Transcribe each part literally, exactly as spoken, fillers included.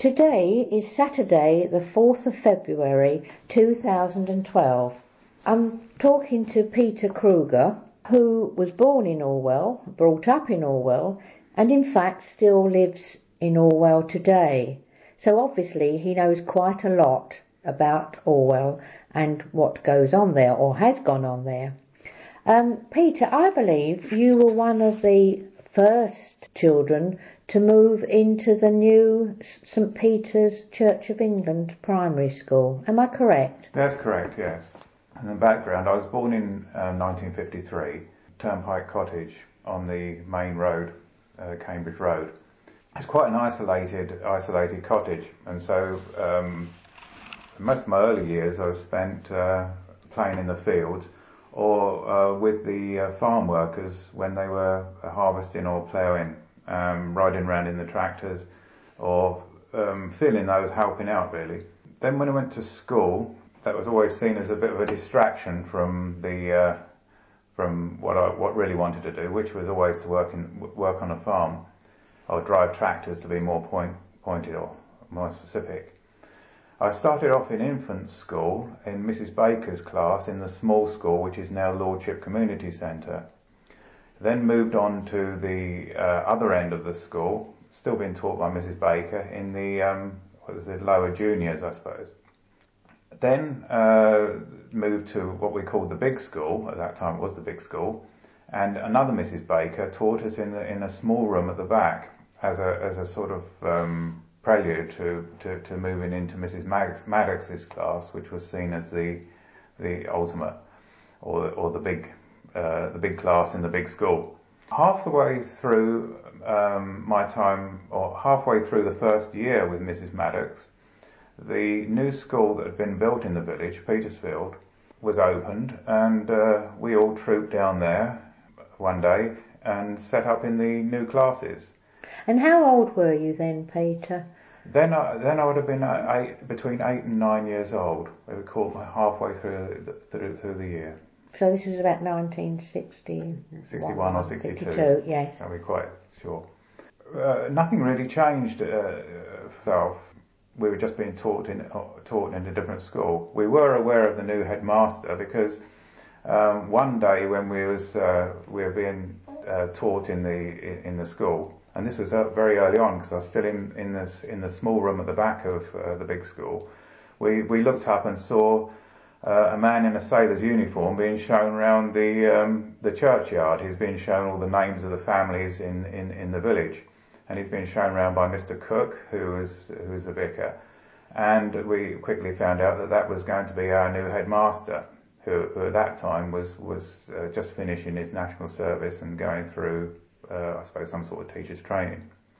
Today is Saturday the fourth of February two thousand twelve. I'm talking to Peter Kruger, who was born in Orwell, brought up in Orwell, and in fact still lives in Orwell today. So obviously he knows quite a lot about Orwell and what goes on there, or has gone on there. Um, Peter, I believe you were one of the first children to move into the new St Peter's Church of England primary school. Am I correct? That's correct, yes. In the background, I was born in uh, nineteen fifty-three, Turnpike Cottage on the main road, uh, Cambridge Road. It's quite an isolated, isolated cottage, and so um, most of my early years I spent uh, playing in the fields or uh, with the uh, farm workers when they were harvesting or ploughing. Um, riding around in the tractors or um, feeling I was helping out really. Then when I went to school, that was always seen as a bit of a distraction from the uh, from what I what really wanted to do, which was always to work in work on a farm or drive tractors, to be more point pointed or more specific. I started off in infant school in Missus Baker's class in the small school, which is now Lordship Community Centre. Then moved on to the uh, other end of the school, still being taught by Missus Baker, in the, um, what was it, lower juniors, I suppose. Then uh, moved to what we called the big school, at that time it was the big school, and another Missus Baker taught us in, the, in a small room at the back as a, as a sort of um, prelude to, to, to moving into Missus Maddox, Maddox's class, which was seen as the, the ultimate, or, or the big Uh, the big class in the big school. Half the way through um, my time, or halfway through the first year with Missus Maddox, the new school that had been built in the village, Petersfield, was opened, and uh, we all trooped down there one day and set up in the new classes. And how old were you then, Peter? Then I, then I would have been eight, between eight and nine years old. We were caught halfway through the, through, through the year. So this was about nineteen sixty. sixty-one or sixty-two. sixty-two, yes. I'll be quite sure. Uh, nothing really changed. Uh, so we were just being taught in taught in a different school. We were aware of the new headmaster because um, one day when we was uh, we were being uh, taught in the in the school, and this was uh, very early on because I was still in in this in the small room at the back of uh, the big school. We we looked up and saw Uh, a man in a sailor's uniform being shown around the um, the churchyard. He's been shown all the names of the families in, in, in the village, and he's been shown around by Mister Cook, who is who is the vicar. And we quickly found out that that was going to be our new headmaster, who, who at that time was was uh, just finishing his national service and going through, uh, I suppose, some sort of teacher's training.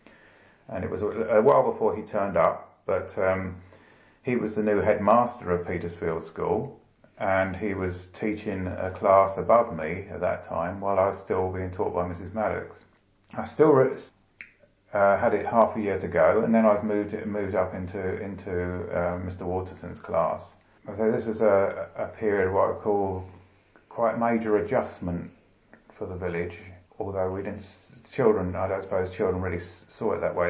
And it was a, a while before he turned up, but. Um, He was the new headmaster of Petersfield School, and he was teaching a class above me at that time while I was still being taught by Missus Maddox. I still re- uh, had it half a year to go, and then I was moved moved up into into uh, Mister Waterson's class. So this was a, a period of what I call quite major adjustment for the village, although we didn't, children, I don't suppose children really saw it that way.